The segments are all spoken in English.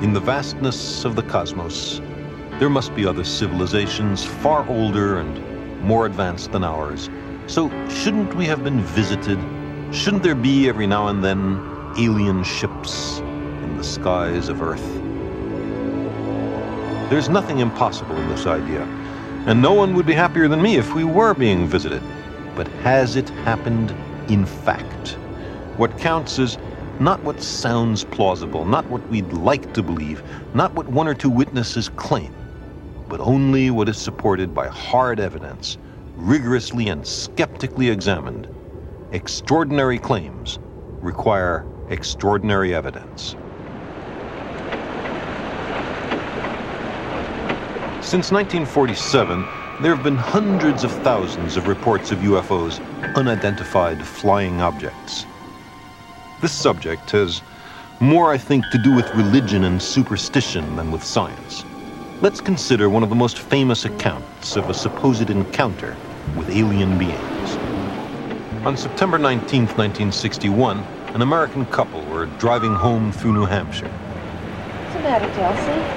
In the vastness of the cosmos, there must be other civilizations far older and more advanced than ours. So shouldn't we have been visited? Shouldn't there be every now and then alien ships in the skies of Earth? There's nothing impossible in this idea, and no one would be happier than me if we were being visited. But has it happened in fact? What counts is not what sounds plausible, not what we'd like to believe, not what one or two witnesses claim, but only what is supported by hard evidence, rigorously and skeptically examined. Extraordinary claims require extraordinary evidence. Since 1947, there have been hundreds of thousands of reports of UFOs, unidentified flying objects. This subject has more, I think, to do with religion and superstition than with science. Let's consider one of the most famous accounts of a supposed encounter with alien beings. On September 19, 1961, an American couple were driving home through New Hampshire. What's the matter, Delcy?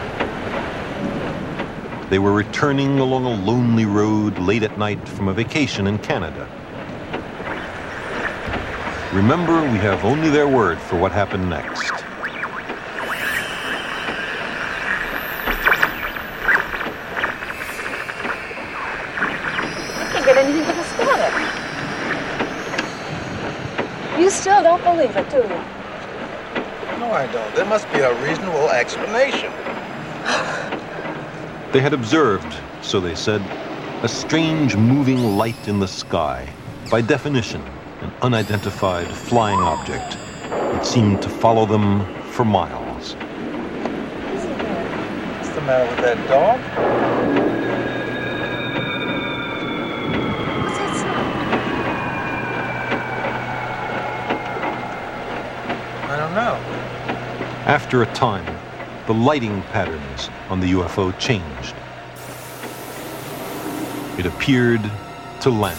They were returning along a lonely road late at night from a vacation in Canada. Remember, we have only their word for what happened next. I can't get anything but a static. You still don't believe it, do you? No, I don't. There must be a reasonable explanation. They had observed, so they said, a strange moving light in the sky. By definition, an unidentified flying object. It seemed to follow them for miles. What's the matter with that dog? What's that sound? I don't know. After a time, the lighting patterns on the UFO changed. It appeared to land.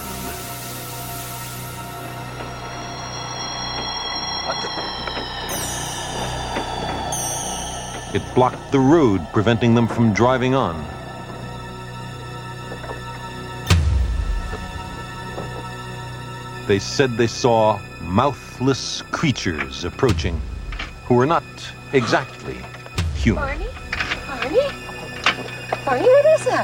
It blocked the road, preventing them from driving on. They said they saw mouthless creatures approaching who were not exactly human. Barney? Barney? Barney, what is that?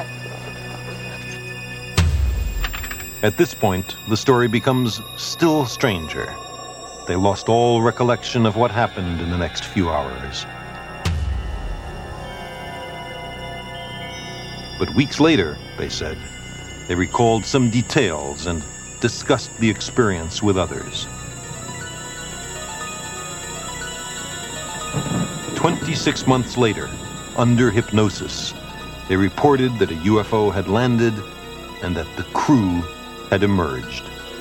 At this point, the story becomes still stranger. They lost all recollection of what happened in the next few hours. But weeks later, they said, they recalled some details and discussed the experience with others. 26 months later, under hypnosis, they reported that a UFO had landed and that the crew had emerged.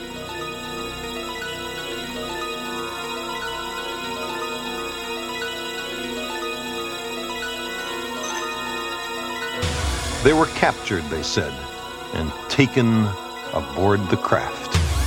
They were captured, they said, and taken aboard the craft.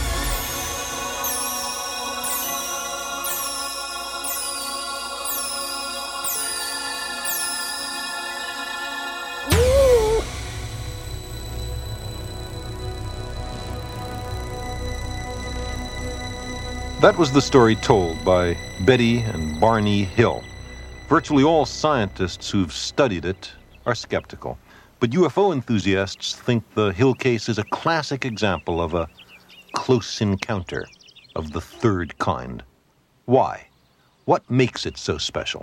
That was the story told by Betty and Barney Hill. Virtually all scientists who've studied it are skeptical. But UFO enthusiasts think the Hill case is a classic example of a close encounter of the third kind. Why? What makes it so special?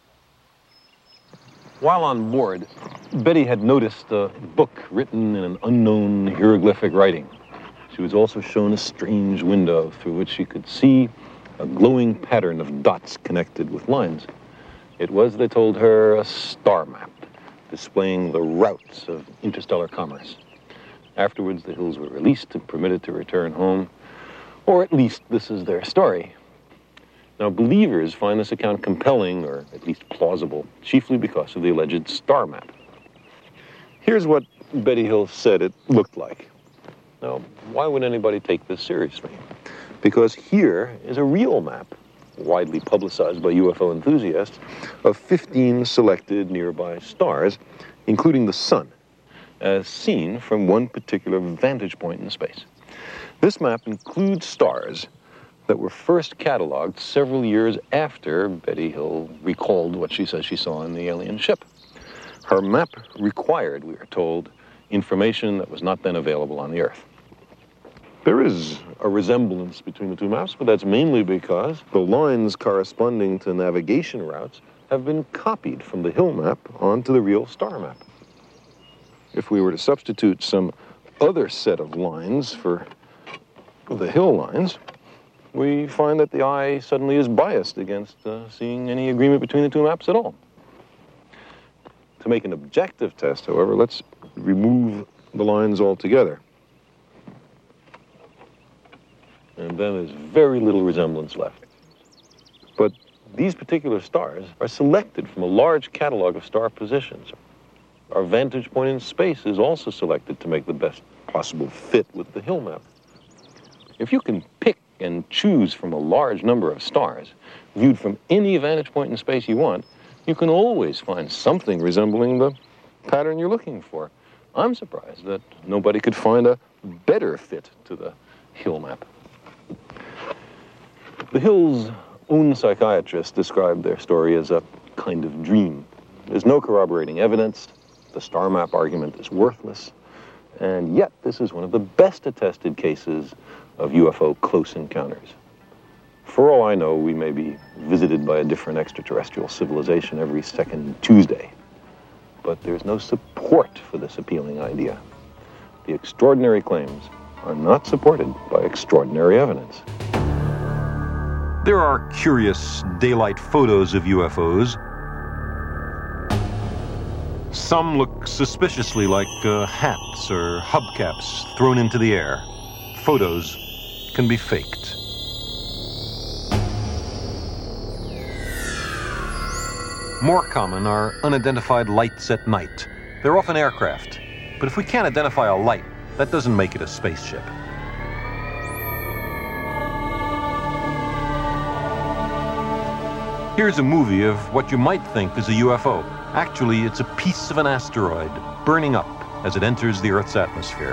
While on board, Betty had noticed a book written in an unknown hieroglyphic writing. She was also shown a strange window through which she could see a glowing pattern of dots connected with lines. It was, they told her, a star map, displaying the routes of interstellar commerce. Afterwards, the Hills were released and permitted to return home, or at least this is their story. Now, believers find this account compelling, or at least plausible, chiefly because of the alleged star map. Here's what Betty Hill said it looked like. Now, why would anybody take this seriously? Because here is a real map widely publicized by UFO enthusiasts, of 15 selected nearby stars, including the sun, as seen from one particular vantage point in space. This map includes stars that were first cataloged several years after Betty Hill recalled what she says she saw in the alien ship. Her map required, we are told, information that was not then available on the Earth. There is a resemblance between the two maps, but that's mainly because the lines corresponding to navigation routes have been copied from the Hill map onto the real star map. If we were to substitute some other set of lines for the Hill lines, we find that the eye suddenly is biased against seeing any agreement between the two maps at all. To make an objective test, however, let's remove the lines altogether. And then there's very little resemblance left. But these particular stars are selected from a large catalog of star positions. Our vantage point in space is also selected to make the best possible fit with the Hill map. If you can pick and choose from a large number of stars, viewed from any vantage point in space you want, you can always find something resembling the pattern you're looking for. I'm surprised that nobody could find a better fit to the Hill map. The Hills' own psychiatrists described their story as a kind of dream. There's no corroborating evidence. The star map argument is worthless. And yet, this is one of the best attested cases of UFO close encounters. For all I know, we may be visited by a different extraterrestrial civilization every second Tuesday. But there's no support for this appealing idea. The extraordinary claims are not supported by extraordinary evidence. There are curious daylight photos of UFOs. Some look suspiciously like hats or hubcaps thrown into the air. Photos can be faked. More common are unidentified lights at night. They're often aircraft, but if we can't identify a light, that doesn't make it a spaceship. Here's a movie of what you might think is a UFO. Actually, it's a piece of an asteroid burning up as it enters the Earth's atmosphere.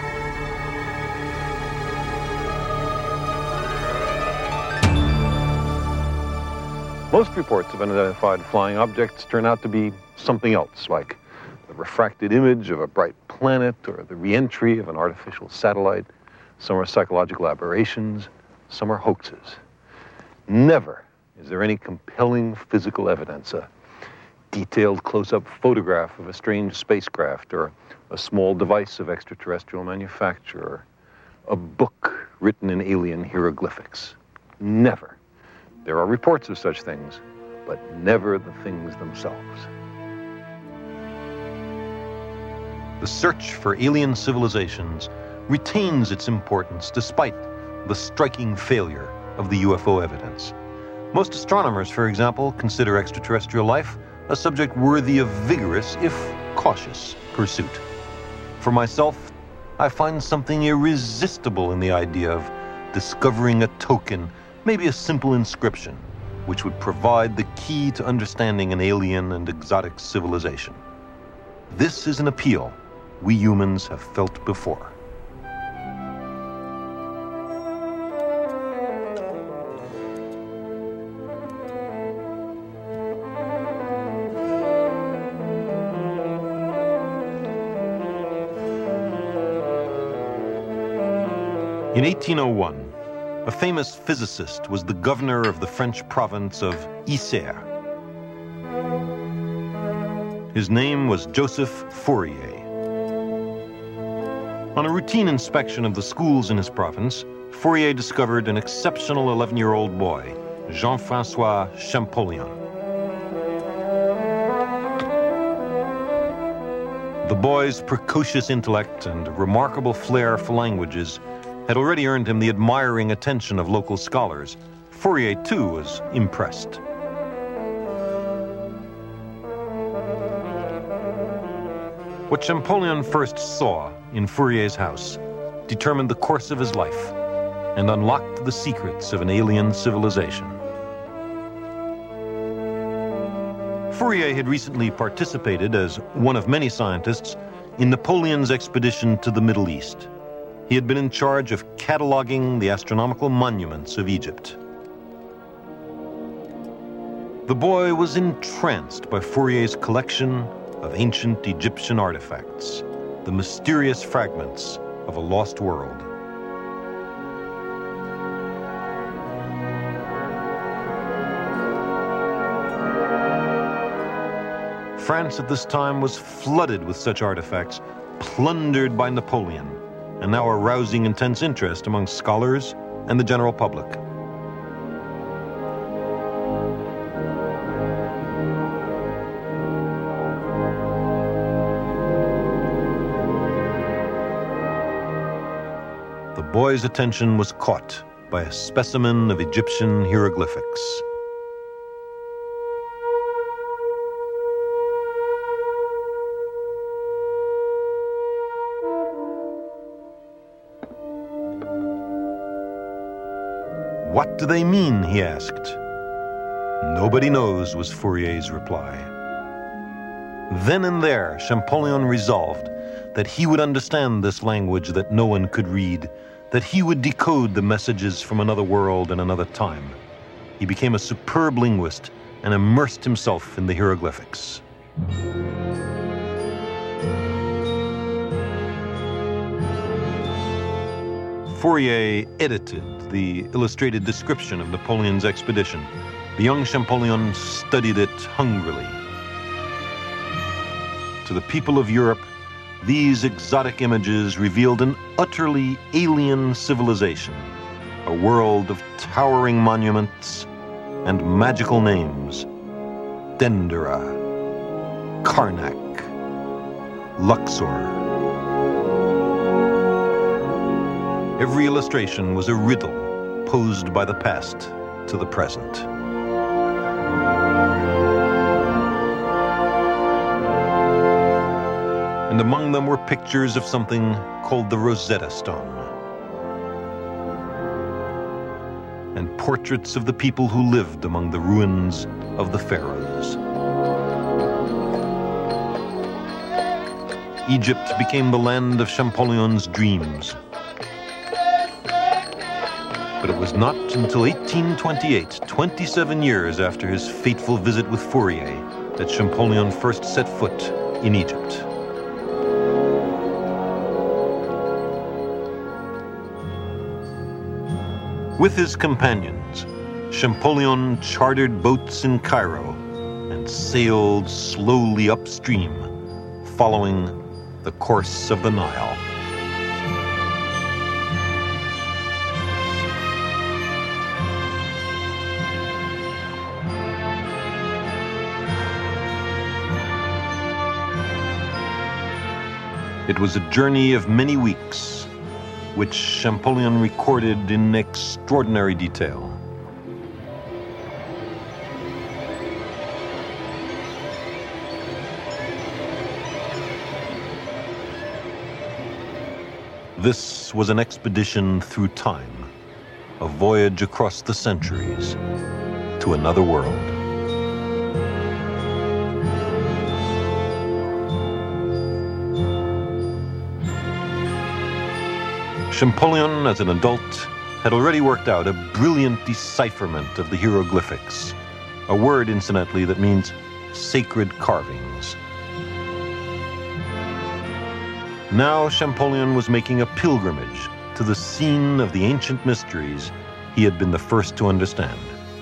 Most reports of unidentified flying objects turn out to be something else, like the refracted image of a bright planet or the re-entry of an artificial satellite. Some are psychological aberrations, some are hoaxes. Never is there any compelling physical evidence, a detailed close-up photograph of a strange spacecraft or a small device of extraterrestrial manufacture, or a book written in alien hieroglyphics. Never. There are reports of such things, but never the things themselves. The search for alien civilizations retains its importance despite the striking failure of the UFO evidence. Most astronomers, for example, consider extraterrestrial life a subject worthy of vigorous, if cautious, pursuit. For myself, I find something irresistible in the idea of discovering a token, maybe a simple inscription, which would provide the key to understanding an alien and exotic civilization. This is an appeal we humans have felt before. In 1801, a famous physicist was the governor of the French province of Isère. His name was Joseph Fourier. On a routine inspection of the schools in his province, Fourier discovered an exceptional 11-year-old boy, Jean-François Champollion. The boy's precocious intellect and remarkable flair for languages had already earned him the admiring attention of local scholars. Fourier, too, was impressed. What Champollion first saw in Fourier's house determined the course of his life and unlocked the secrets of an alien civilization. Fourier had recently participated, as one of many scientists, in Napoleon's expedition to the Middle East. He had been in charge of cataloging the astronomical monuments of Egypt. The boy was entranced by Fourier's collection of ancient Egyptian artifacts, the mysterious fragments of a lost world. France at this time was flooded with such artifacts, plundered by Napoleon, and now arousing intense interest among scholars and the general public. The boy's attention was caught by a specimen of Egyptian hieroglyphics. "What do they mean?" he asked. "Nobody knows," was Fourier's reply. Then and there, Champollion resolved that he would understand this language that no one could read, that he would decode the messages from another world and another time. He became a superb linguist and immersed himself in the hieroglyphics. Fourier edited the illustrated description of Napoleon's expedition. The young Champollion studied it hungrily. To the people of Europe, these exotic images revealed an utterly alien civilization, a world of towering monuments and magical names: Dendera, Karnak, Luxor. Every illustration was a riddle posed by the past to the present. And among them were pictures of something called the Rosetta Stone, and portraits of the people who lived among the ruins of the pharaohs. Egypt became the land of Champollion's dreams. But it was not until 1828, 27 years after his fateful visit with Fourier, that Champollion first set foot in Egypt. With his companions, Champollion chartered boats in Cairo and sailed slowly upstream, following the course of the Nile. It was a journey of many weeks, which Champollion recorded in extraordinary detail. This was an expedition through time, a voyage across the centuries to another world. Champollion, as an adult, had already worked out a brilliant decipherment of the hieroglyphics, a word, incidentally, that means sacred carvings. Now Champollion was making a pilgrimage to the scene of the ancient mysteries he had been the first to understand.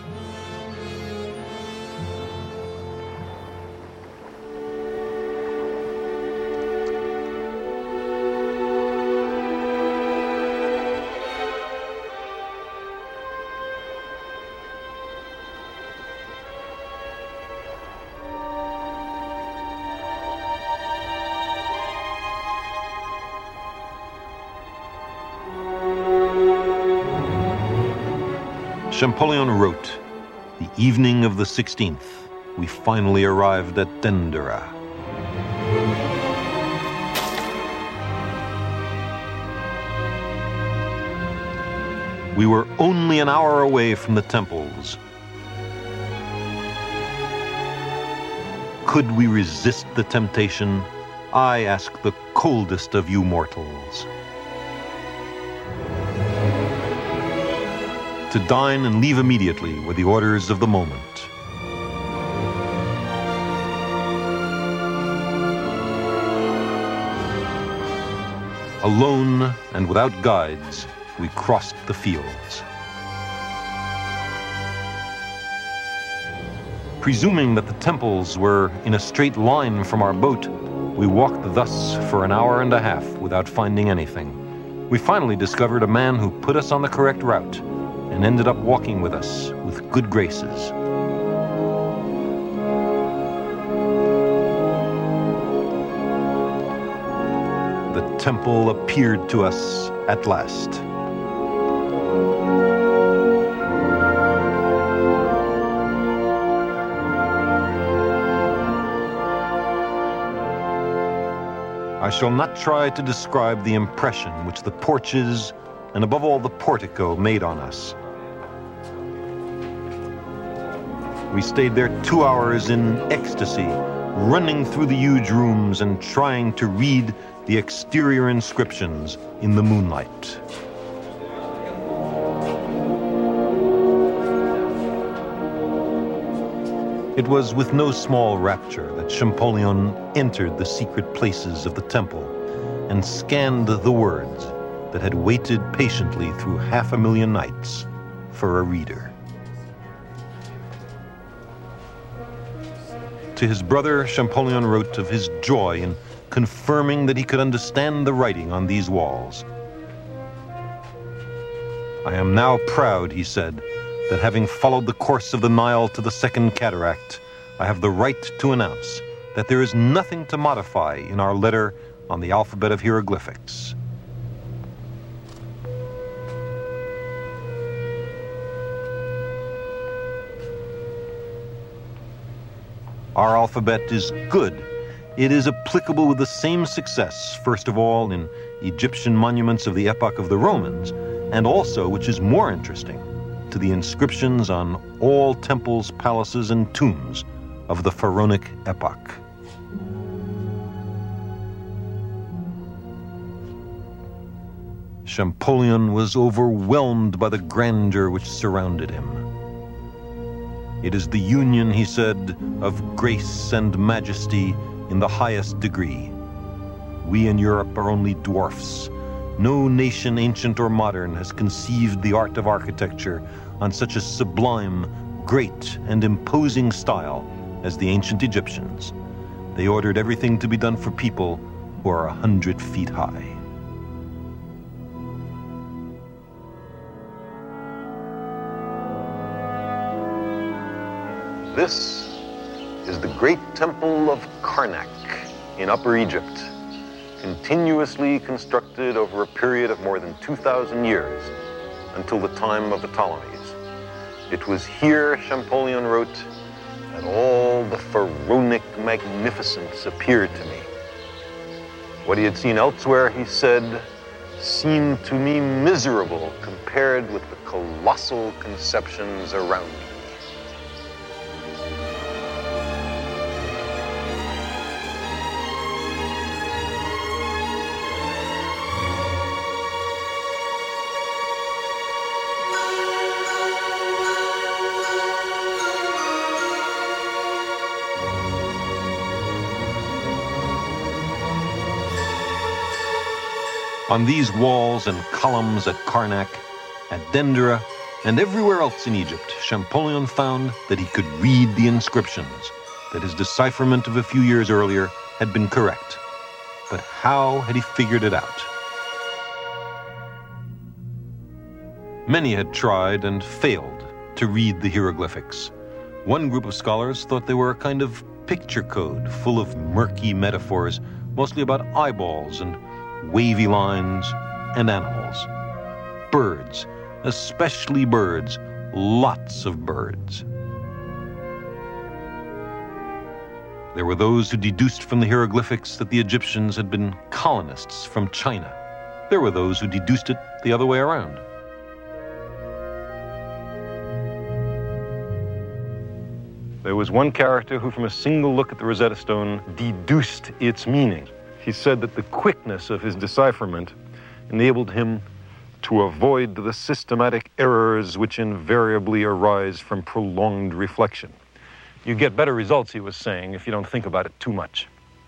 Champollion wrote, "The evening of the 16th, we finally arrived at Dendera. We were only an hour away from the temples. could we resist the temptation? I ask the coldest of you mortals. To dine and leave immediately were the orders of the moment. Alone and without guides, we crossed the fields. Presuming that the temples were in a straight line from our boat, we walked thus for an hour and a half without finding anything. We finally discovered a man who put us on the correct route and ended up walking with us with good graces. The temple appeared to us at last. I shall not try to describe the impression which the porches and above all the portico made on us. We stayed there 2 hours in ecstasy, running through the huge rooms and trying to read the exterior inscriptions in the moonlight. It was with no small rapture that Champollion entered the secret places of the temple and scanned the words that had waited patiently through 500,000 nights for a reader. To his brother, Champollion wrote of his joy in confirming that he could understand the writing on these walls. I am now proud, he said, that having followed the course of the Nile to the Second Cataract, I have the right to announce that there is nothing to modify in our letter on the alphabet of hieroglyphics. Our alphabet is good. It is applicable with the same success, first of all, in Egyptian monuments of the epoch of the Romans, and also, which is more interesting, to the inscriptions on all temples, palaces, and tombs of the pharaonic epoch. Champollion was overwhelmed by the grandeur which surrounded him. It is the union, he said, of grace and majesty in the highest degree. We in Europe are only dwarfs. No nation, ancient or modern, has conceived the art of architecture on such a sublime, great, and imposing style as the ancient Egyptians. They ordered everything to be done for people who are 100 feet high. This is the great temple of Karnak in Upper Egypt, continuously constructed over a period of more than 2,000 years until the time of the Ptolemies. It was here, Champollion wrote, that all the pharaonic magnificence appeared to me. What he had seen elsewhere, he said, seemed to me miserable compared with the colossal conceptions around me. On these walls and columns at Karnak, at Dendera, and everywhere else in Egypt, Champollion found that he could read the inscriptions, that his decipherment of a few years earlier had been correct. But how had he figured it out? Many had tried and failed to read the hieroglyphics. One group of scholars thought they were a kind of picture code full of murky metaphors, mostly about eyeballs and wavy lines and animals. Birds, especially birds, lots of birds. There were those who deduced from the hieroglyphics that the Egyptians had been colonists from China. There were those who deduced it the other way around. There was one character who, from a single look at the Rosetta Stone, deduced its meaning. He said that the quickness of his decipherment enabled him to avoid the systematic errors which invariably arise from prolonged reflection. You get better results, he was saying, if you don't think about it too much.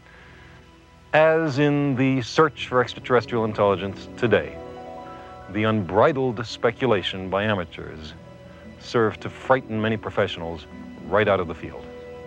As in the search for extraterrestrial intelligence today, the unbridled speculation by amateurs served to frighten many professionals right out of the field.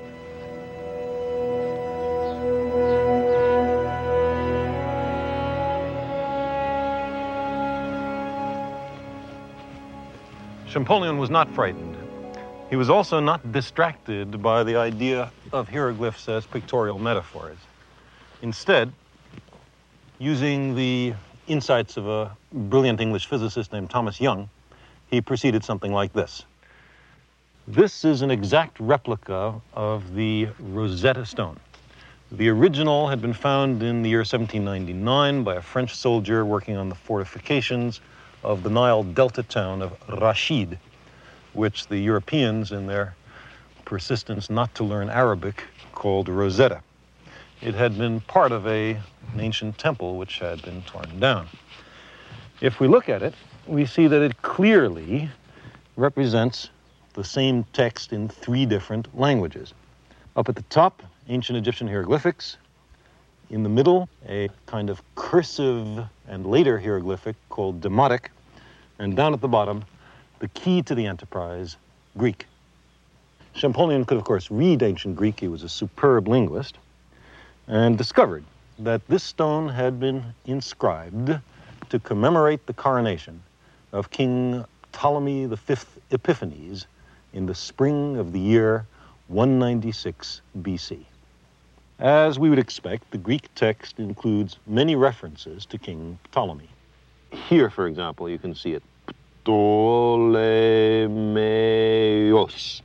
Champollion was not frightened. He was also not distracted by the idea of hieroglyphs as pictorial metaphors. Instead, using the insights of a brilliant English physicist named Thomas Young, he proceeded something like this. This is an exact replica of the Rosetta Stone. The original had been found in the year 1799 by a French soldier working on the fortifications of the Nile Delta town of Rashid, which the Europeans, in their persistence not to learn Arabic, called Rosetta. It had been part of an ancient temple which had been torn down. If we look at it, we see that it clearly represents the same text in 3 different languages. Up at the top, ancient Egyptian hieroglyphics. In the middle, a kind of cursive and later hieroglyphic called Demotic. And down at the bottom, the key to the enterprise, Greek. Champollion could, of course, read ancient Greek. He was a superb linguist, and discovered that this stone had been inscribed to commemorate the coronation of King Ptolemy V Epiphanes in the spring of the year 196 BC. As we would expect, the Greek text includes many references to King Ptolemy. Here, for example, you can see it. Ptolemaios.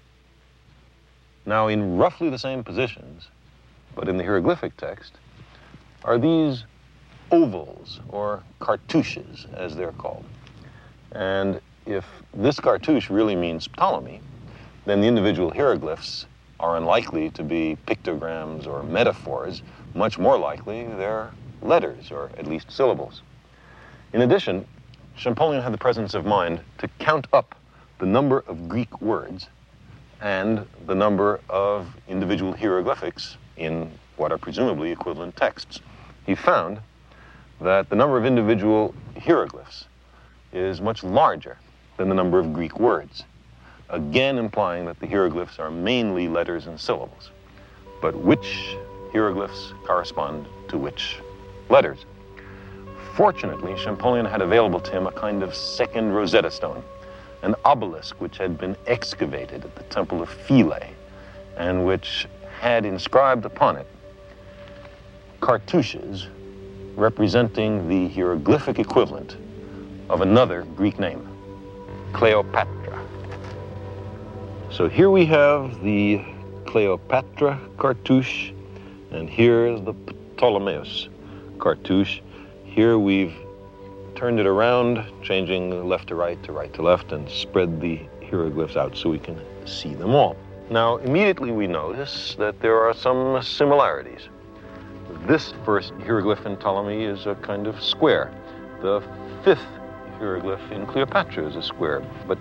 Now, in roughly the same positions, but in the hieroglyphic text, are these ovals, or cartouches, as they're called. And if this cartouche really means Ptolemy, then the individual hieroglyphs are unlikely to be pictograms or metaphors. Much more likely, they're letters, or at least syllables. In addition, Champollion had the presence of mind to count up the number of Greek words and the number of individual hieroglyphics in what are presumably equivalent texts. He found that the number of individual hieroglyphs is much larger than the number of Greek words, again implying that the hieroglyphs are mainly letters and syllables. But which hieroglyphs correspond to which letters? Fortunately, Champollion had available to him a kind of second Rosetta Stone, an obelisk which had been excavated at the Temple of Philae, and which had inscribed upon it cartouches representing the hieroglyphic equivalent of another Greek name, Cleopatra. So here we have the Cleopatra cartouche, and here the Ptolemaios cartouche. Here we've turned it around, changing left to right to left, and spread the hieroglyphs out so we can see them all. Now, immediately we notice that there are some similarities. This first hieroglyph in Ptolemy is a kind of square. The 5th hieroglyph in Cleopatra is a square, but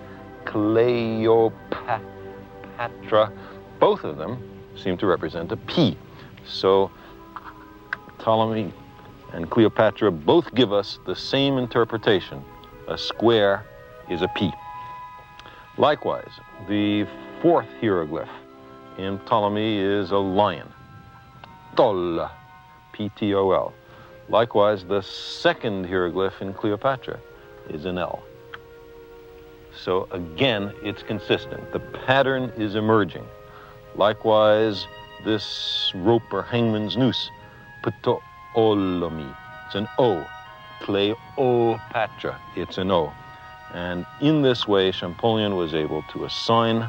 Cleopatra, both of them seem to represent a P. So Ptolemy and Cleopatra both give us the same interpretation. A square is a P. Likewise, the 4th hieroglyph in Ptolemy is a lion. Tol, P-T-O-L. Likewise, the 2nd hieroglyph in Cleopatra is an L. So again, it's consistent. The pattern is emerging. Likewise, this rope or hangman's noose, Ptolemy, it's an O. Cleopatra, it's an O. And in this way, Champollion was able to assign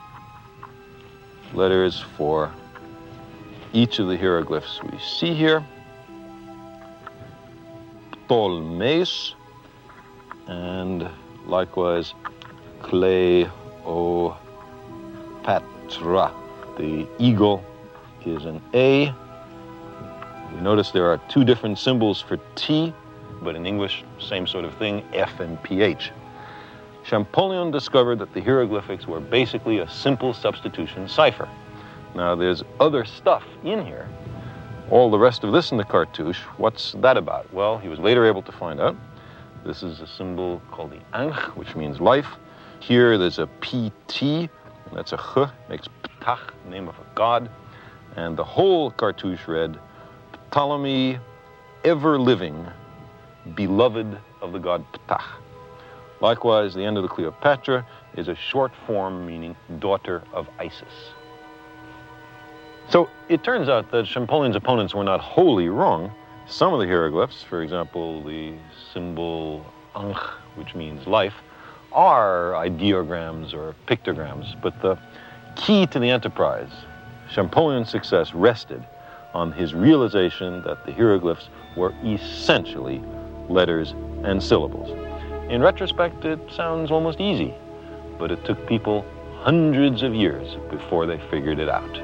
letters for each of the hieroglyphs we see here. Ptolemaios, and likewise Cleopatra. Tra. The eagle is an A. You notice there are two different symbols for T, but in English, same sort of thing, F and PH. Champollion discovered that the hieroglyphics were basically a simple substitution cipher. Now, there's other stuff in here. All the rest of this in the cartouche, what's that about? Well, he was later able to find out. This is a symbol called the Ankh, which means life. Here, there's a PT, and that's a Ch, makes Ptah, name of a god. And the whole cartouche read, Ptolemy, ever living, beloved of the god Ptah. Likewise, the end of the Cleopatra is a short form meaning daughter of Isis. So it turns out that Champollion's opponents were not wholly wrong. Some of the hieroglyphs, for example, the symbol Ankh, which means life, are ideograms or pictograms. But the key to the enterprise, Champollion's success, rested on his realization that the hieroglyphs were essentially letters and syllables. In retrospect, it sounds almost easy, but it took people hundreds of years before they figured it out.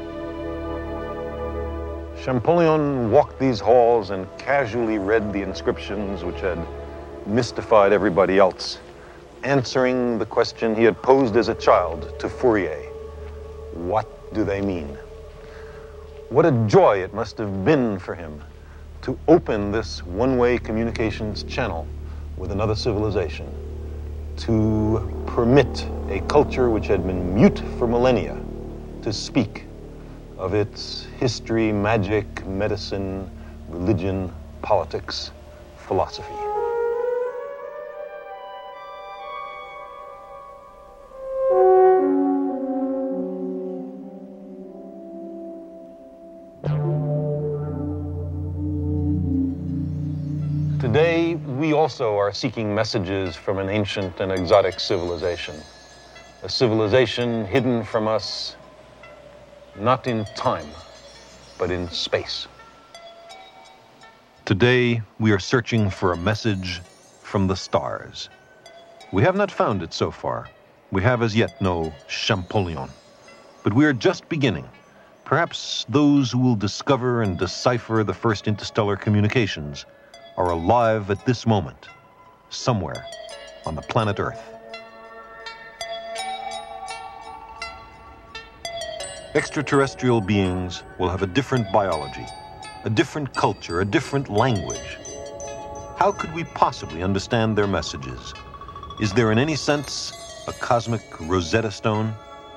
Champollion walked these halls and casually read the inscriptions which had mystified everybody else, answering the question he had posed as a child to Fourier. What do they mean? What a joy it must have been for him to open this one-way communications channel with another civilization, to permit a culture which had been mute for millennia to speak of its history, magic, medicine, religion, politics, philosophy. Today, we also are seeking messages from an ancient and exotic civilization, a civilization hidden from us, not in time, but in space. Today, we are searching for a message from the stars. We have not found it so far. We have as yet no Champollion. But we are just beginning. Perhaps those who will discover and decipher the first interstellar communications are alive at this moment, somewhere on the planet Earth. Extraterrestrial beings will have a different biology, a different culture, a different language. How could we possibly understand their messages? Is there in any sense a cosmic Rosetta Stone?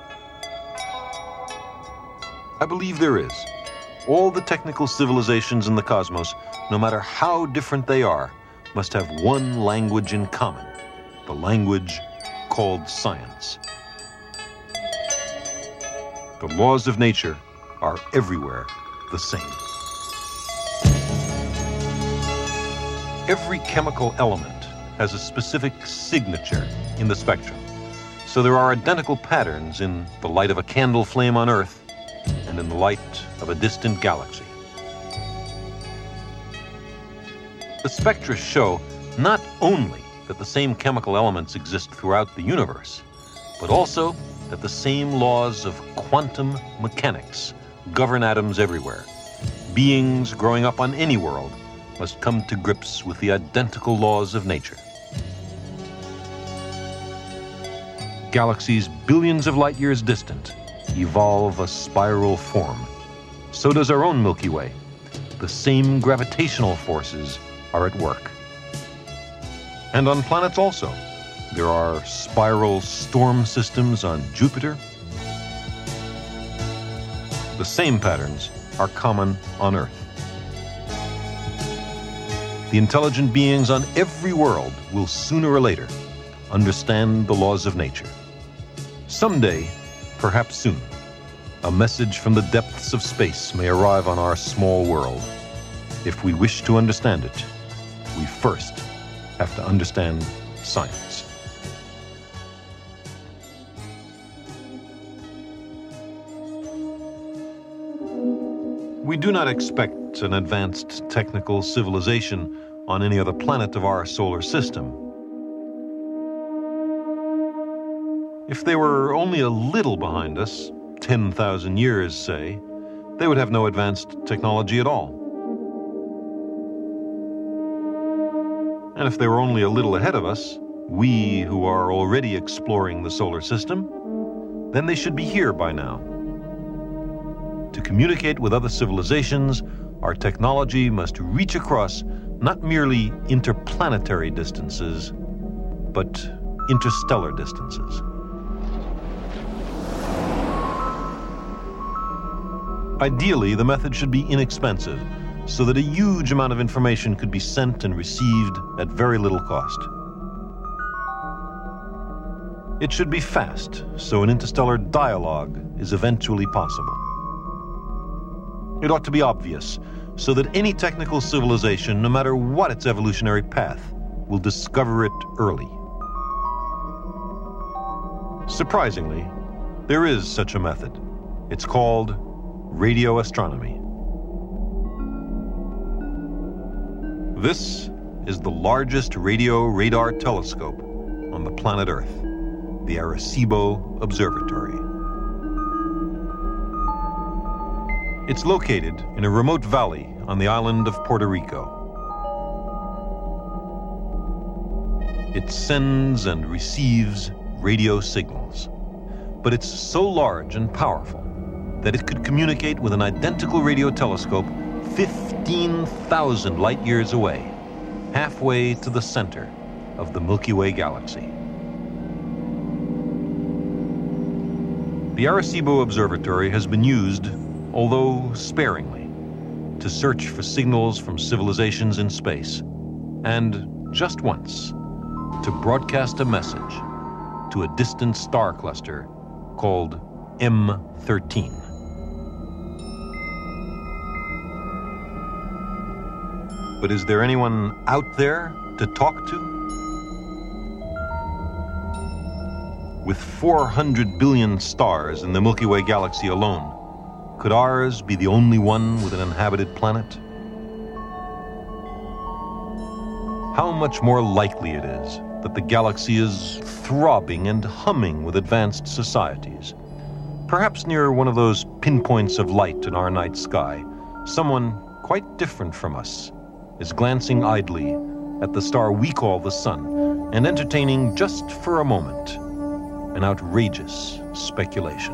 I believe there is. All the technical civilizations in the cosmos, no matter how different they are, must have one language in common, the language called science. The laws of nature are everywhere the same. Every chemical element has a specific signature in the spectrum. So there are identical patterns in the light of a candle flame on Earth and in the light of a distant galaxy. The spectra show not only that the same chemical elements exist throughout the universe, but also that the same laws of quantum mechanics govern atoms everywhere. Beings growing up on any world must come to grips with the identical laws of nature. Galaxies billions of light years distant evolve a spiral form. So does our own Milky Way. The same gravitational forces are at work. And on planets also. There are spiral storm systems on Jupiter. The same patterns are common on Earth. The intelligent beings on every world will sooner or later understand the laws of nature. Someday, perhaps soon, a message from the depths of space may arrive on our small world. If we wish to understand it, we first have to understand science. We do not expect an advanced technical civilization on any other planet of our solar system. If they were only a little behind us, 10,000 years, say, they would have no advanced technology at all. And if they were only a little ahead of us, we who are already exploring the solar system, then they should be here by now. To communicate with other civilizations, our technology must reach across not merely interplanetary distances, but interstellar distances. Ideally, the method should be inexpensive, so that a huge amount of information could be sent and received at very little cost. It should be fast, so an interstellar dialogue is eventually possible. It ought to be obvious, so that any technical civilization, no matter what its evolutionary path, will discover it early. Surprisingly, there is such a method. It's called radio astronomy. This is the largest radio radar telescope on the planet Earth, the Arecibo Observatory. It's located in a remote valley on the island of Puerto Rico. It sends and receives radio signals, but it's so large and powerful that it could communicate with an identical radio telescope 15,000 light years away, halfway to the center of the Milky Way galaxy. The Arecibo Observatory has been used, although sparingly, to search for signals from civilizations in space, and just once, to broadcast a message to a distant star cluster called M13. But is there anyone out there to talk to? With 400 billion stars in the Milky Way galaxy alone, could ours be the only one with an inhabited planet? How much more likely it is that the galaxy is throbbing and humming with advanced societies. Perhaps near one of those pinpoints of light in our night sky, someone quite different from us is glancing idly at the star we call the sun and entertaining just for a moment an outrageous speculation.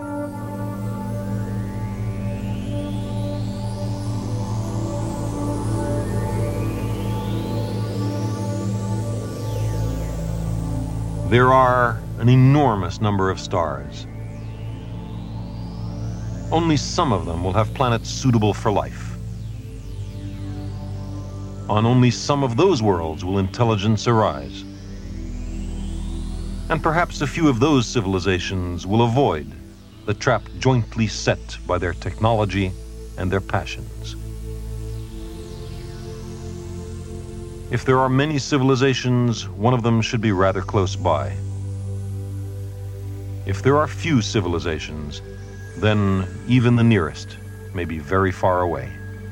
There are an enormous number of stars. Only some of them will have planets suitable for life. On only some of those worlds will intelligence arise. And perhaps a few of those civilizations will avoid the trap jointly set by their technology and their passions. If there are many civilizations, one of them should be rather close by. If there are few civilizations, then even the nearest may be very far away.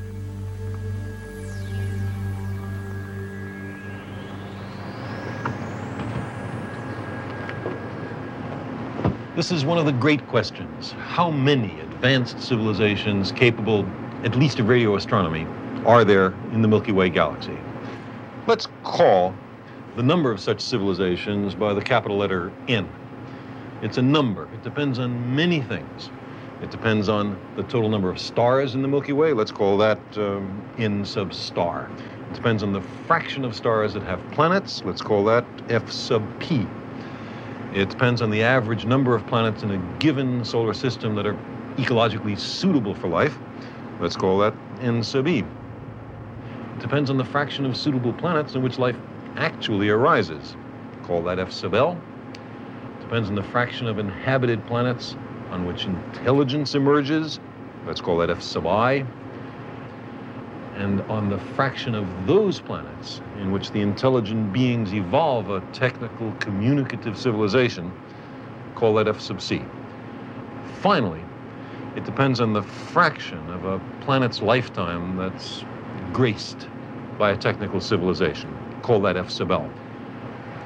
This is one of the great questions. How many advanced civilizations capable, at least of radio astronomy, are there in the Milky Way galaxy? Let's call the number of such civilizations by the capital letter N. It's a number. It depends on many things. It depends on the total number of stars in the Milky Way. Let's call that N sub star. It depends on the fraction of stars that have planets. Let's call that F sub P. It depends on the average number of planets in a given solar system that are ecologically suitable for life. Let's call that N sub E. It depends on the fraction of suitable planets in which life actually arises. Call that F sub L. It depends on the fraction of inhabited planets on which intelligence emerges. Let's call that F sub I. And on the fraction of those planets in which the intelligent beings evolve a technical communicative civilization, call that F sub C. Finally, it depends on the fraction of a planet's lifetime that's graced by a technical civilization, call that F sub L.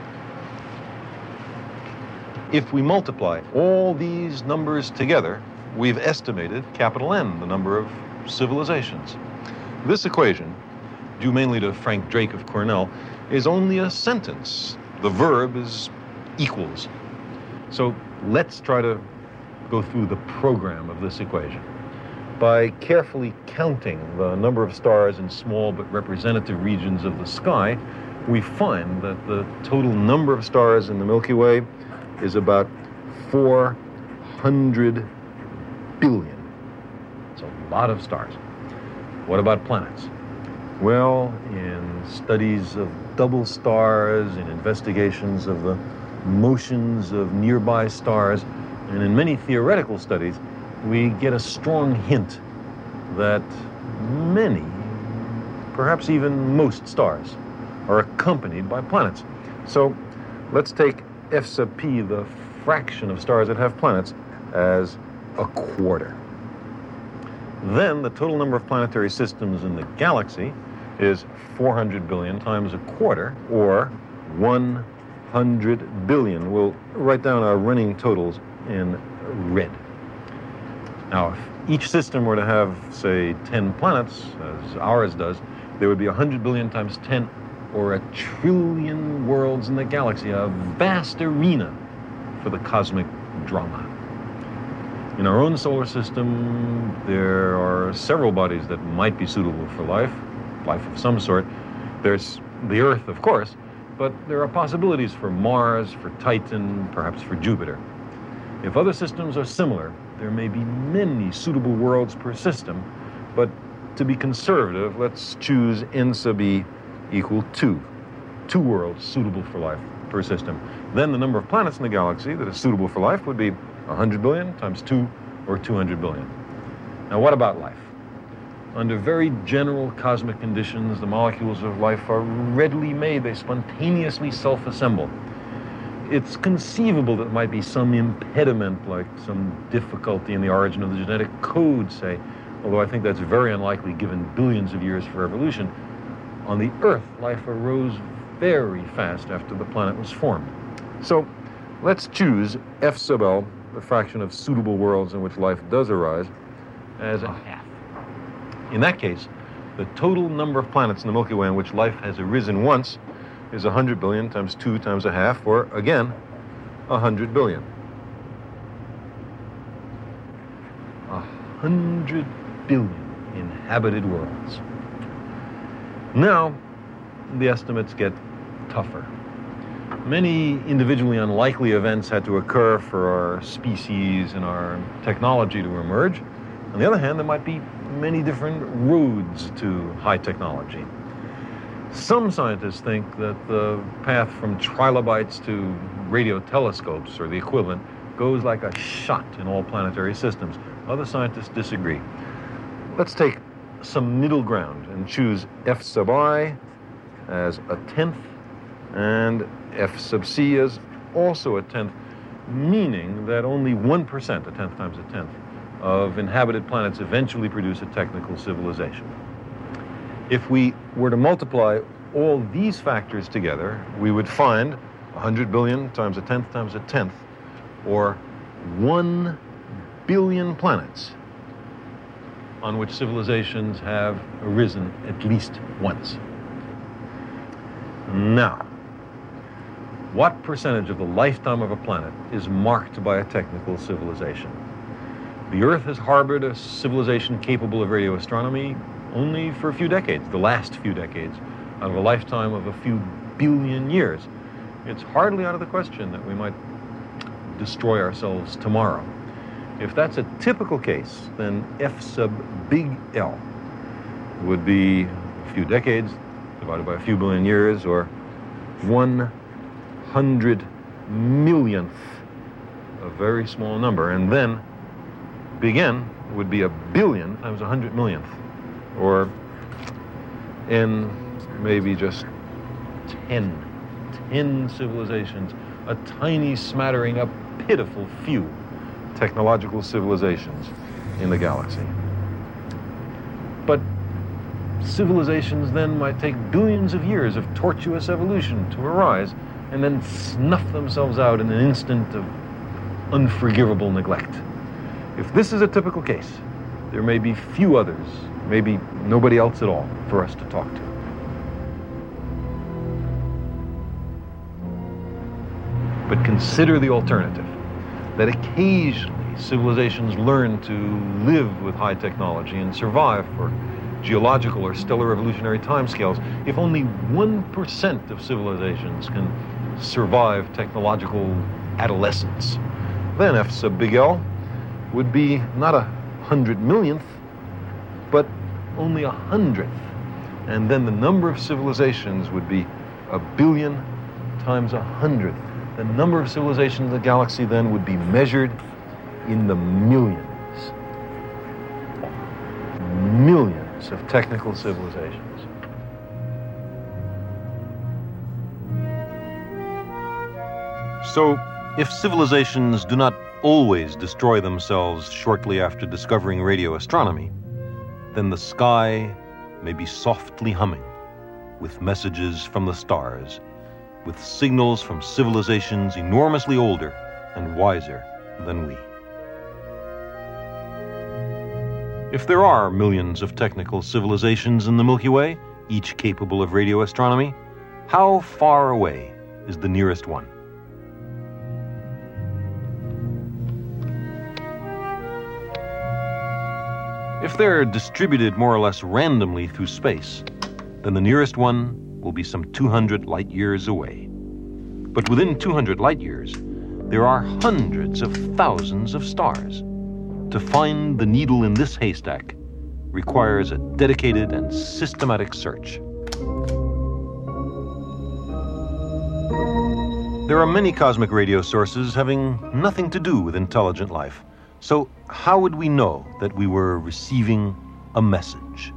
If we multiply all these numbers together, we've estimated capital N, the number of civilizations. This equation, due mainly to Frank Drake of Cornell, is only a sentence. The verb is equals. So let's try to go through the program of this equation. By carefully counting the number of stars in small but representative regions of the sky, we find that the total number of stars in the Milky Way is about 400 billion. It's a lot of stars. What about planets? Well, in studies of double stars, in investigations of the motions of nearby stars, and in many theoretical studies, we get a strong hint that many, perhaps even most stars, are accompanied by planets. So let's take F sub p, the fraction of stars that have planets, as a quarter. Then the total number of planetary systems in the galaxy is 400 billion times a quarter, or 100 billion. We'll write down our running totals in red. Now, if each system were to have, say, 10 planets, as ours does, there would be 100 billion times 10, or 1 trillion worlds in the galaxy, a vast arena for the cosmic drama. In our own solar system, there are several bodies that might be suitable for life of some sort. There's the Earth, of course, but there are possibilities for Mars, for Titan, perhaps for Jupiter. If other systems are similar, there may be many suitable worlds per system, but to be conservative, let's choose N sub e equal 2. 2 worlds suitable for life per system. Then the number of planets in the galaxy that is suitable for life would be 100 billion times 2, or 200 billion. Now, what about life? Under very general cosmic conditions, the molecules of life are readily made. They spontaneously self-assemble. It's conceivable that there might be some impediment, like some difficulty in the origin of the genetic code, say, although I think that's very unlikely given billions of years for evolution. On the Earth, life arose very fast after the planet was formed. So let's choose F sub L, the fraction of suitable worlds in which life does arise, as a half. In that case, the total number of planets in the Milky Way in which life has arisen once is 100 billion times 2 times a half, or again, 100 billion. 100 billion inhabited worlds. Now, the estimates get tougher. Many individually unlikely events had to occur for our species and our technology to emerge. On the other hand, there might be many different roads to high technology. Some scientists think that the path from trilobites to radio telescopes, or the equivalent, goes like a shot in all planetary systems. Other scientists disagree. Let's take some middle ground and choose F sub I as a tenth and F sub C as also a tenth, meaning that only 1%, a tenth times a tenth, of inhabited planets eventually produce a technical civilization. If we were to multiply all these factors together, we would find 100 billion times a tenth, or 1 billion planets on which civilizations have arisen at least once. Now, what percentage of the lifetime of a planet is marked by a technical civilization? The Earth has harbored a civilization capable of radio astronomy only for a few decades, the last few decades, out of a lifetime of a few billion years. It's hardly out of the question that we might destroy ourselves tomorrow. If that's a typical case, then F sub big L would be a few decades divided by a few billion years, or 100 millionth, a very small number, and then big N would be 1 billion times 100 millionth, or N maybe just 10 civilizations, a tiny smattering, a pitiful few technological civilizations in the galaxy. But civilizations then might take billions of years of tortuous evolution to arise and then snuff themselves out in an instant of unforgivable neglect. If this is a typical case, there may be few others, maybe nobody else at all, for us to talk to. But consider the alternative, that occasionally civilizations learn to live with high technology and survive for geological or stellar evolutionary timescales. If only 1% of civilizations can survive technological adolescence, then F sub big L would be not 100 millionth, but only 100th. And then the number of civilizations would be 1 billion times 100th. The number of civilizations in the galaxy then would be measured in the millions. Millions of technical civilizations. So, if civilizations do not always destroy themselves shortly after discovering radio astronomy, then the sky may be softly humming with messages from the stars, with signals from civilizations enormously older and wiser than we. If there are millions of technical civilizations in the Milky Way, each capable of radio astronomy, how far away is the nearest one? If they're distributed more or less randomly through space, then the nearest one will be some 200 light years away. But within 200 light years, there are hundreds of thousands of stars. To find the needle in this haystack requires a dedicated and systematic search. There are many cosmic radio sources having nothing to do with intelligent life. So how would we know that we were receiving a message?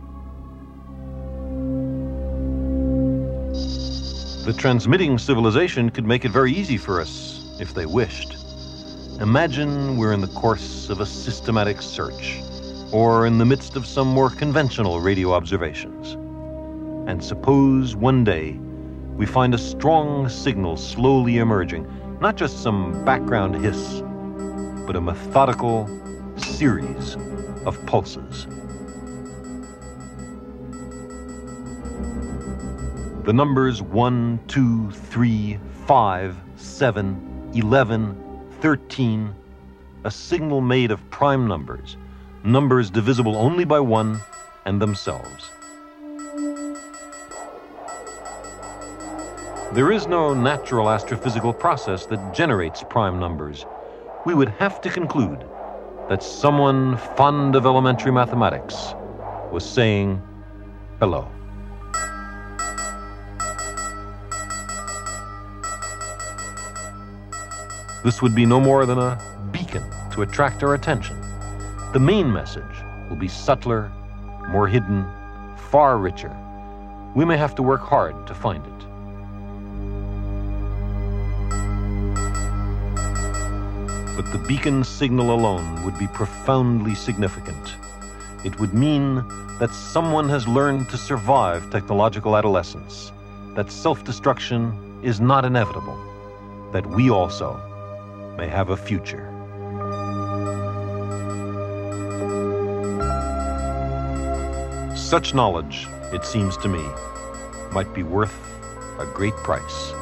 The transmitting civilization could make it very easy for us if they wished. Imagine we're in the course of a systematic search, or in the midst of some more conventional radio observations. And suppose one day we find a strong signal slowly emerging, not just some background hiss, but a methodical series of pulses. The numbers 1, 2, 3, 5, 7, 11, 13, a signal made of prime numbers, numbers divisible only by 1 and themselves. There is no natural astrophysical process that generates prime numbers. We would have to conclude that someone fond of elementary mathematics was saying hello. This would be no more than a beacon to attract our attention. The main message will be subtler, more hidden, far richer. We may have to work hard to find it. But the beacon signal alone would be profoundly significant. It would mean that someone has learned to survive technological adolescence, that self-destruction is not inevitable, that we also may have a future. Such knowledge, it seems to me, might be worth a great price.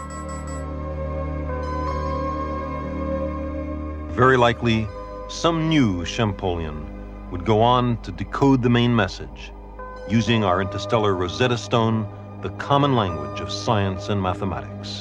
Very likely, some new Champollion would go on to decode the main message, using our interstellar Rosetta Stone, the common language of science and mathematics.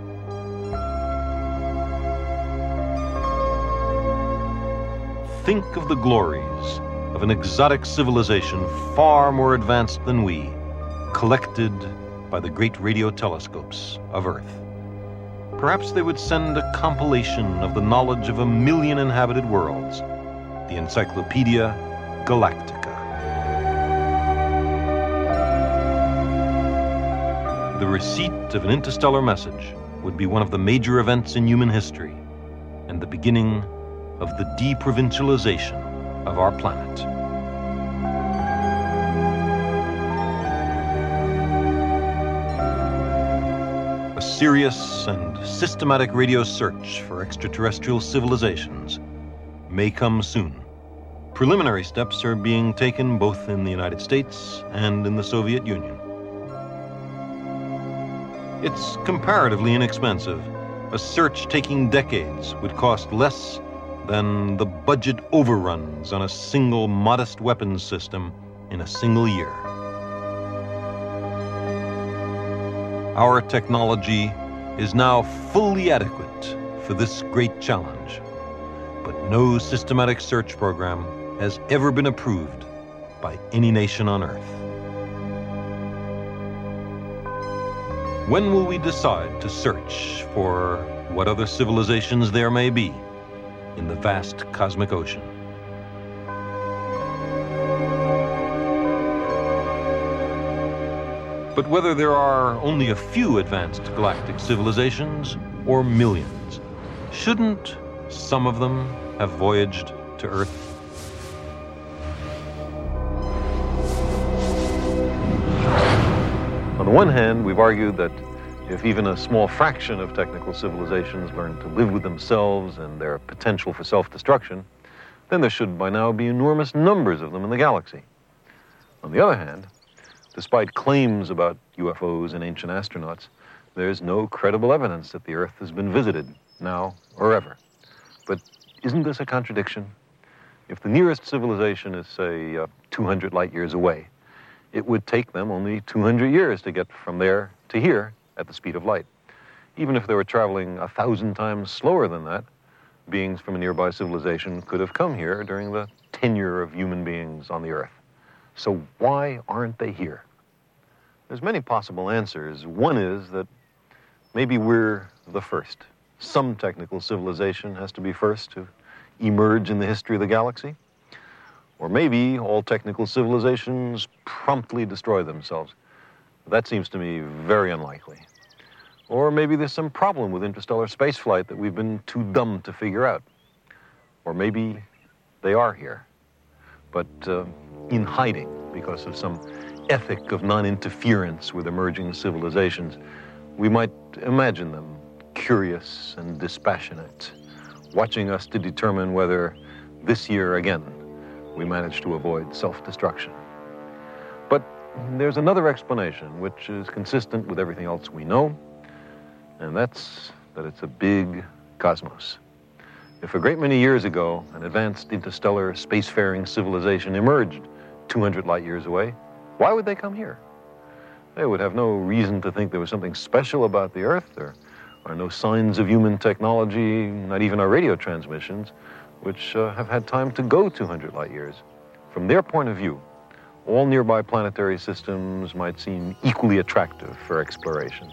Think of the glories of an exotic civilization far more advanced than we, collected by the great radio telescopes of Earth. Perhaps they would send a compilation of the knowledge of 1 million inhabited worlds, the Encyclopedia Galactica. The receipt of an interstellar message would be one of the major events in human history and the beginning of the deprovincialization of our planet. A serious and systematic radio search for extraterrestrial civilizations may come soon. preliminary steps are being taken both in the United States and in the Soviet Union. It's comparatively inexpensive. A search taking decades would cost less than the budget overruns on a single modest weapons system in a single year. Our technology is now fully adequate for this great challenge, but no systematic search program has ever been approved by any nation on Earth. When will we decide to search for what other civilizations there may be in the vast cosmic ocean? But whether there are only a few advanced galactic civilizations or millions, shouldn't some of them have voyaged to Earth? On the one hand, we've argued that if even a small fraction of technical civilizations learn to live with themselves and their potential for self-destruction, then there should by now be enormous numbers of them in the galaxy. On the other hand, despite claims about UFOs and ancient astronauts, there's no credible evidence that the Earth has been visited, now or ever. But isn't this a contradiction? If the nearest civilization is, say, 200 light years away, it would take them only 200 years to get from there to here at the speed of light. Even if they were traveling 1,000 times slower than that, beings from a nearby civilization could have come here during the tenure of human beings on the Earth. So why aren't they here? There's many possible answers. One is that maybe we're the first. Some technical civilization has to be first to emerge in the history of the galaxy. Or maybe all technical civilizations promptly destroy themselves. That seems to me very unlikely. Or maybe there's some problem with interstellar spaceflight that we've been too dumb to figure out. Or maybe they are here, but in hiding because of some ethic of non-interference with emerging civilizations. We might imagine them curious and dispassionate, watching us to determine whether this year again we manage to avoid self-destruction. But there's another explanation which is consistent with everything else we know, and that's that it's a big cosmos. If a great many years ago an advanced interstellar spacefaring civilization emerged 200 light years away, why would they come here? They would have no reason to think there was something special about the Earth. There are no signs of human technology, not even our radio transmissions, which have had time to go 200 light years. From their point of view, all nearby planetary systems might seem equally attractive for exploration.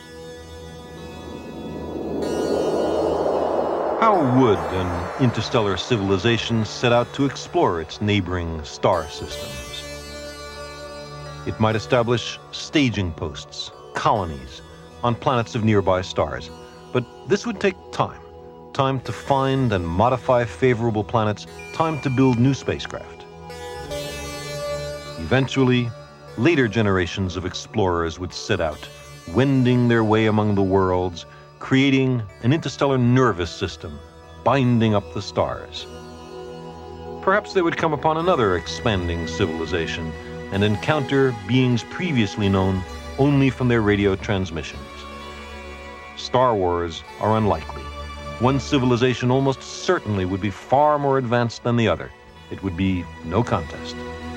How would an interstellar civilization set out to explore its neighboring star systems? It might establish staging posts, colonies, on planets of nearby stars. But this would take time. Time to find and modify favorable planets, time to build new spacecraft. Eventually, later generations of explorers would set out, wending their way among the worlds, creating an interstellar nervous system, binding up the stars. Perhaps they would come upon another expanding civilization and encounter beings previously known only from their radio transmissions. Star wars are unlikely. One civilization almost certainly would be far more advanced than the other. It would be no contest.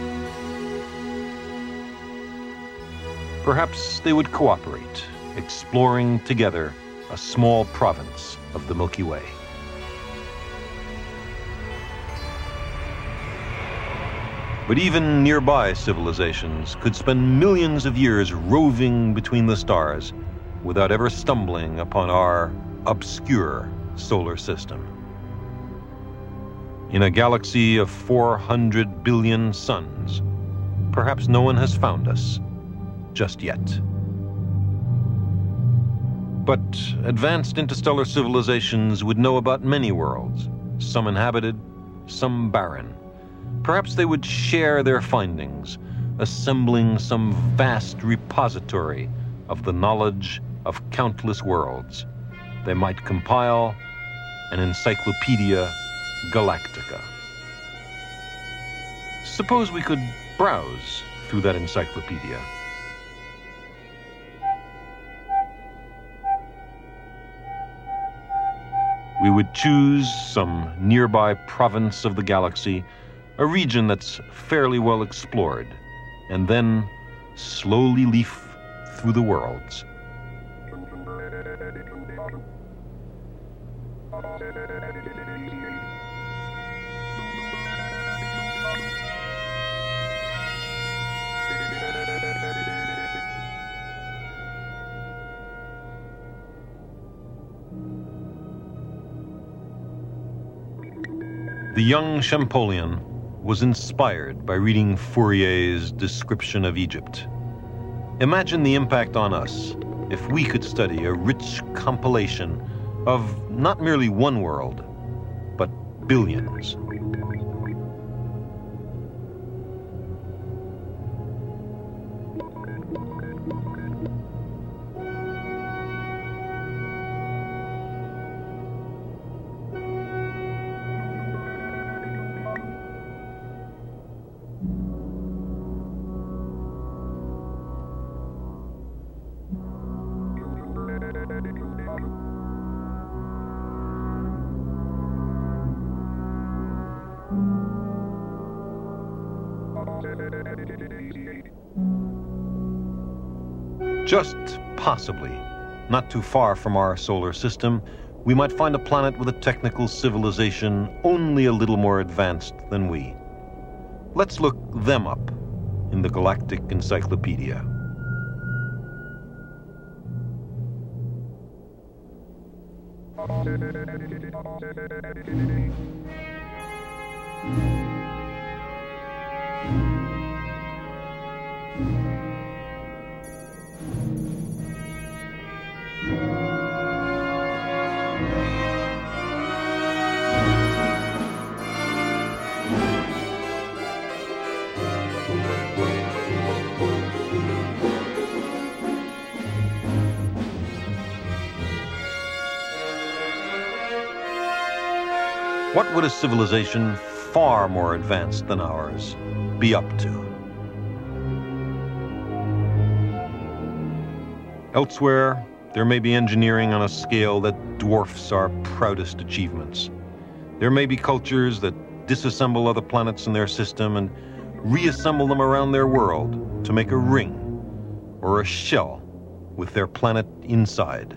Perhaps they would cooperate, exploring together a small province of the Milky Way. But even nearby civilizations could spend millions of years roving between the stars without ever stumbling upon our obscure solar system. In a galaxy of 400 billion suns, perhaps no one has found us just yet. But advanced interstellar civilizations would know about many worlds, some inhabited, some barren. Perhaps they would share their findings, assembling some vast repository of the knowledge of countless worlds. They might compile an Encyclopedia Galactica. Suppose we could browse through that encyclopedia. We would choose some nearby province of the galaxy, a region that's fairly well explored, and then slowly leaf through the worlds. The young Champollion was inspired by reading Fourier's description of Egypt. Imagine the impact on us if we could study a rich compilation of not merely one world, but billions. Just possibly, not too far from our solar system, we might find a planet with a technical civilization only a little more advanced than we. Let's look them up in the Galactic Encyclopedia. What would a civilization far more advanced than ours be up to? Elsewhere, there may be engineering on a scale that dwarfs our proudest achievements. There may be cultures that disassemble other planets in their system and reassemble them around their world to make a ring or a shell with their planet inside.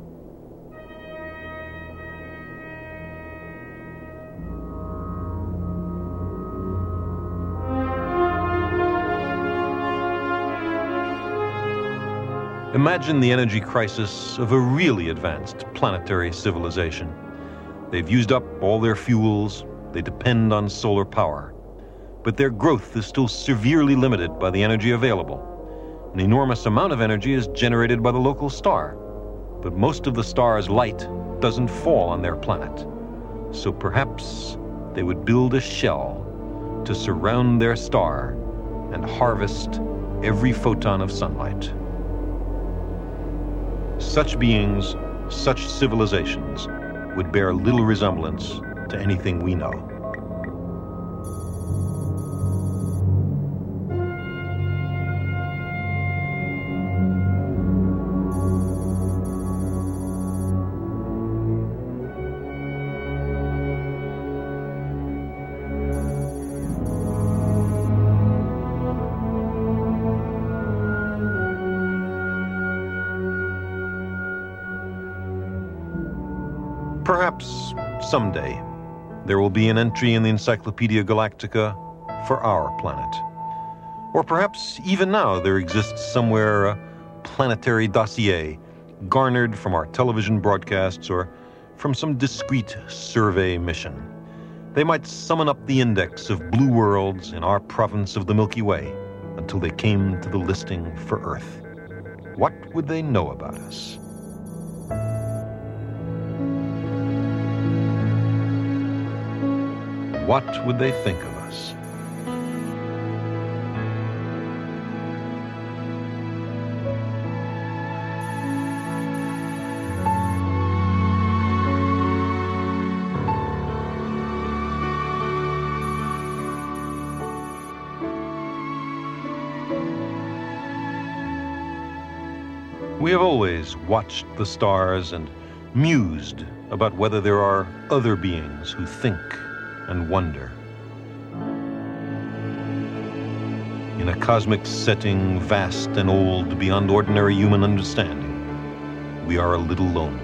Imagine the energy crisis of a really advanced planetary civilization. They've used up all their fuels, they depend on solar power, but their growth is still severely limited by the energy available. An enormous amount of energy is generated by the local star, but most of the star's light doesn't fall on their planet. So perhaps they would build a shell to surround their star and harvest every photon of sunlight. Such beings, such civilizations, would bear little resemblance to anything we know. Perhaps someday there will be an entry in the Encyclopedia Galactica for our planet. Or perhaps even now there exists somewhere a planetary dossier garnered from our television broadcasts or from some discrete survey mission. They might summon up the index of blue worlds in our province of the Milky Way until they came to the listing for Earth. What would they know about us? What would they think of us? We have always watched the stars and mused about whether there are other beings who think and wonder. In a cosmic setting vast and old beyond ordinary human understanding, we are a little lonely.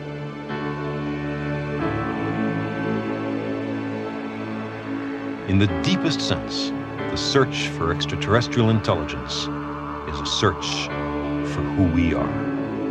In the deepest sense, the search for extraterrestrial intelligence is a search for who we are.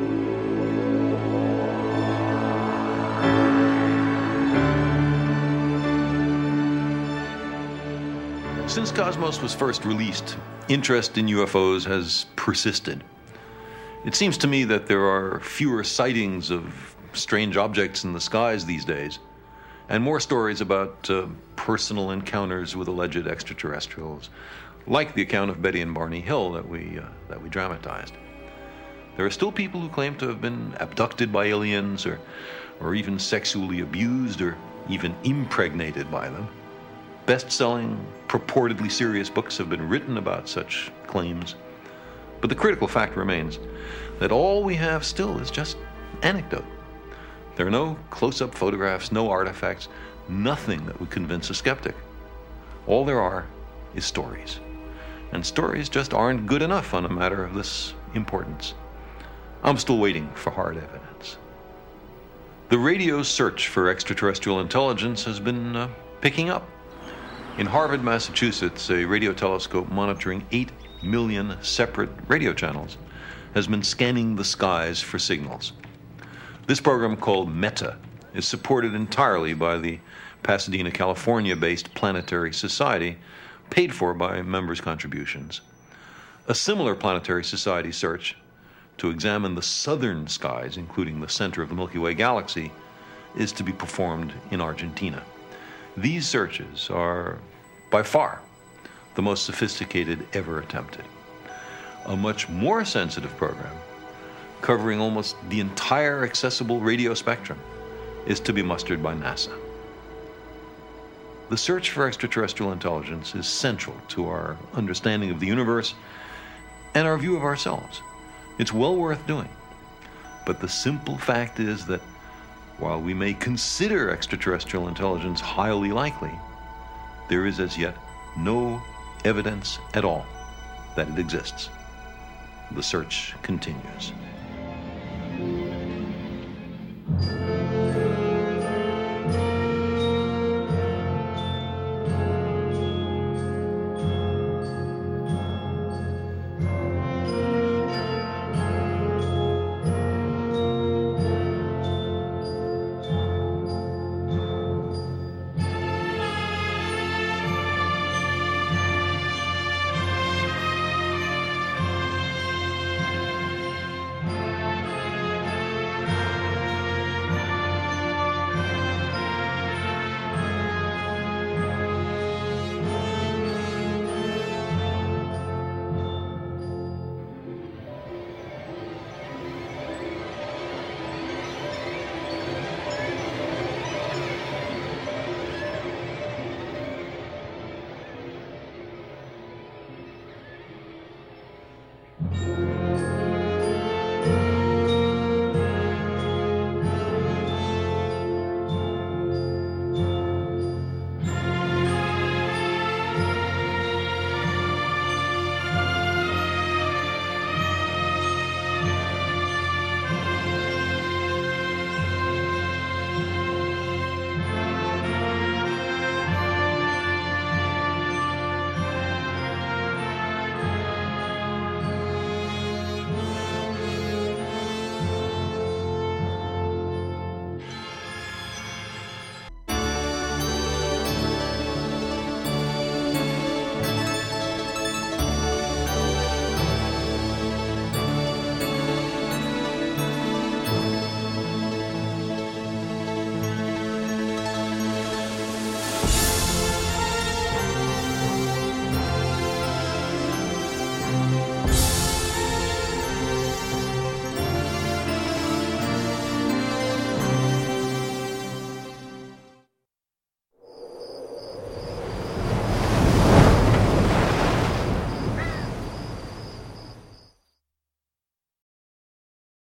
Since Cosmos was first released, interest in UFOs has persisted. It seems to me that there are fewer sightings of strange objects in the skies these days, and more stories about personal encounters with alleged extraterrestrials, like the account of Betty and Barney Hill that we dramatized. There are still people who claim to have been abducted by aliens, or even sexually abused, or even impregnated by them. Best-selling, purportedly serious books have been written about such claims. But the critical fact remains that all we have still is just anecdote. There are no close-up photographs, no artifacts, nothing that would convince a skeptic. All there are is stories. And stories just aren't good enough on a matter of this importance. I'm still waiting for hard evidence. The radio's search for extraterrestrial intelligence has been picking up. In Harvard, Massachusetts, a radio telescope monitoring 8 million separate radio channels has been scanning the skies for signals. This program, called META, is supported entirely by the Pasadena, California-based Planetary Society, paid for by members' contributions. A similar Planetary Society search to examine the southern skies, including the center of the Milky Way galaxy, is to be performed in Argentina. These searches are, by far, the most sophisticated ever attempted. A much more sensitive program, covering almost the entire accessible radio spectrum, is to be mustered by NASA. The search for extraterrestrial intelligence is central to our understanding of the universe and our view of ourselves. It's well worth doing. But the simple fact is that while we may consider extraterrestrial intelligence highly likely, there is as yet no evidence at all that it exists. The search continues.